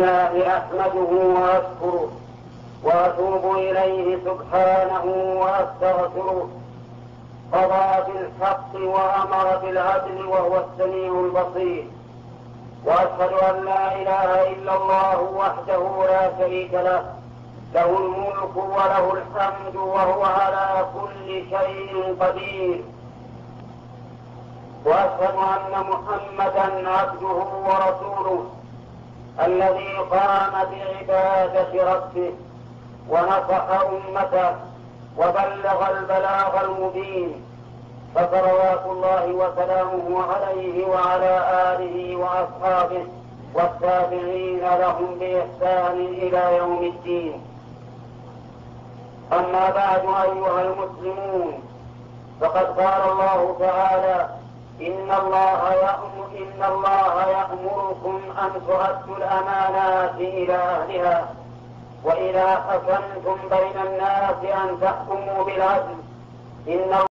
الله أحمده وأشكره وأتوب إليه سبحانه وأستغفره. قضى بالحق وأمر بالعدل وهو السميع البصير. وأشهد أن لا إله إلا الله وحده لا شريك له، له الملك وله الحمد وهو على كل شيء قدير. وأشهد أن محمدا عبده ورسوله الذي قام بعبادة ربه ونصح أمته وبلغ البلاغ المبين، فصلوات الله وسلامه عليه وعلى آله وأصحابه والتابعين لهم بإحسان إلى يوم الدين. أما بعد أيها المسلمون، فقد قال الله تعالى: إن الله يأمركم أن تؤدوا الأمانات إلى أهلها وإذا حكمتم بين الناس أن تحكموا بالعدل إن